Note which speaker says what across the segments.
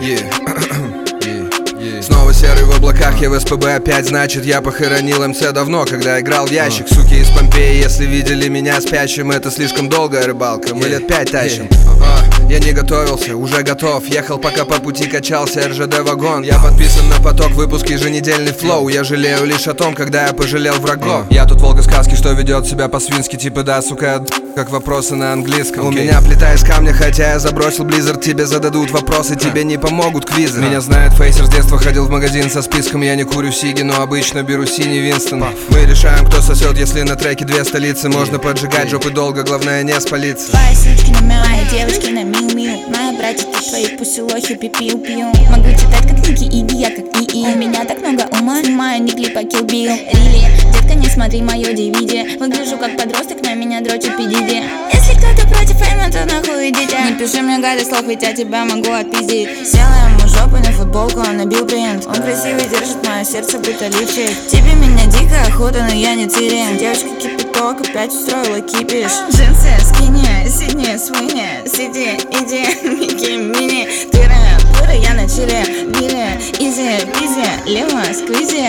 Speaker 1: Снова серый в облаках, я в СПБ опять. Значит, я похоронил МЦ давно, когда играл в ящик. Суки из Помпеи, если видели меня спящим, это слишком долгая рыбалка, мы лет 5 тащим. Я не готовился, уже готов. Ехал, пока по пути качался РЖД вагон. Я подписан на поток, выпуск еженедельный флоу. Я жалею лишь о том, когда я пожалел врагов. Я тут волк из сказки, что ведет себя по-свински. Типа да, сука, как вопросы на английском. У меня плита из камня, хотя я забросил Blizzard. Тебе зададут вопросы, тебе не помогут квизы. Меня знает фейсер, с детства ходил в магазин со списком. Я не курю сиги, но обычно беру синий Винстон. Мы решаем, кто сосет, если на треке две столицы. Можно поджигать жопы долго, главное не спалиться.
Speaker 2: Твои сучки на мяу, мои девочки на миу-миу. Мои братики твои пуселохи пи-пиу-пиу. Могу читать как Ники, Иги, я как ИИ. У меня так много ума, снимаю не клипа Kill Bill. Рили, детка, не смотри мое DVD. Выгляжу как подросток, на меня дрочит PDD. Если кто-то против фейма, то нахуй идите. Не пиши мне гадость слов, ведь я тебя могу отпиздить. Села ему жопу на футболку, он набил принт. Он красивый, держит мое сердце, будто лифчик. Тебе меня дикая охота, но я не тирен. Девушка кипяток, опять устроила кипиш. Джинсы, скини, сидни, свини. Сиди, иди, мики, мини. Тыры, пыры, я на чиле. Бири, изи, бизи, лимо, сквизи.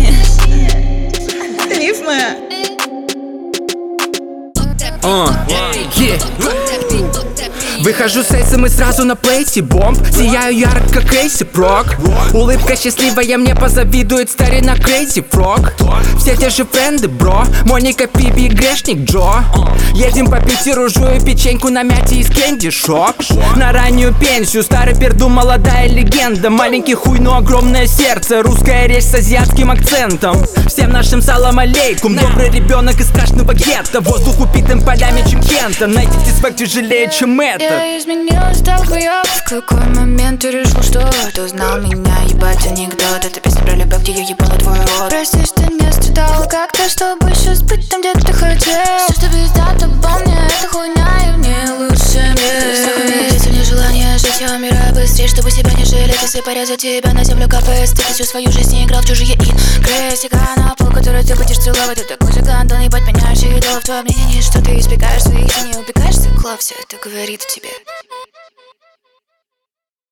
Speaker 2: Рифмы.
Speaker 3: Выхожу с эйсом и сразу на плейсе бомб. Сияю ярко, как Эйси Прок. Улыбка счастливая, мне позавидует старина Крейзи Фрог. Все те же френды, бро. Моника, Пиби, грешник Джо. Едем по Питеру, жую печеньку на мяте из Кенди Шоп. На раннюю пенсию, старый перду, молодая легенда. Маленький хуй, но огромное сердце. Русская речь с азиатским акцентом. Всем нашим салам алейкум. Добрый ребенок из страшного гетто. Воздух упитым полями, чем Кента. Найти дисфак тяжелее, чем это.
Speaker 4: Я изменилась, стал хуёв. В какой момент ты решил, что ты узнал меня? Ебать анекдот, это песня про любовь, где я ебала твой рот. Прости, что не страдала как-то, чтобы сейчас быть там, где ты хотел. Все, что пиздато, помни, это хуйня, и в ней лучше мне. Если мне желание жить, я умираю быстрее, чтобы себя не жалеть. Если порезать тебя на землю капец, ты всю свою жизнь не играл в чужие игры. Сигара на пол, который ты будешь целовать. Ты такой же гандон, ебать, поняешь, идол в твоем мнении, что ты избегаешь своих и не убегаешь циклов. Все это говорит тебе.